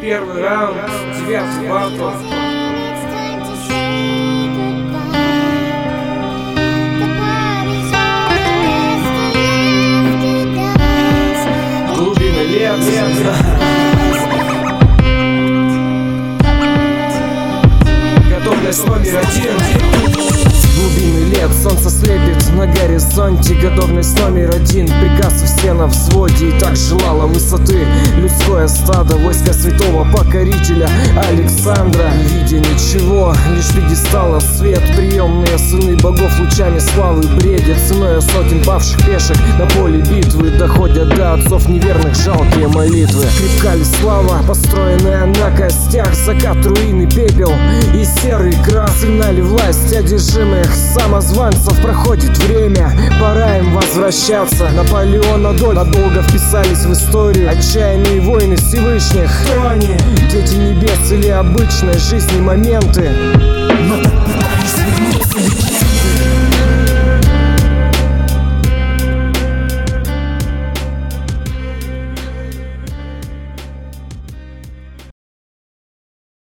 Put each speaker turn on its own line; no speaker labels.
Первый раунд, 9-й батл. Глубины лет. Готовность номер 1.
Глубины лет, солнце слепит на горизонте. Готовность номер 1, приказ все на взводе. И так желало высоты людское стадо, войска святого покорителя Александра. Видя ничего, лишь пьедестала свет. Приемные сыны богов лучами славы бредят. Ценой сотен павших пешек на поле битвы доходят до отцов неверных жалкие молитвы. Крепка ли слава, построенная на костях? Закат, руины, пепел и серый крах. Сильна ли власть одержимых самозванцев? Проходит время, пора им возвращаться. Наполеон надолго вписались в историю. Отчаянные войны Всевышних. Кто они? Дети небес или обычной жизни моменты? Но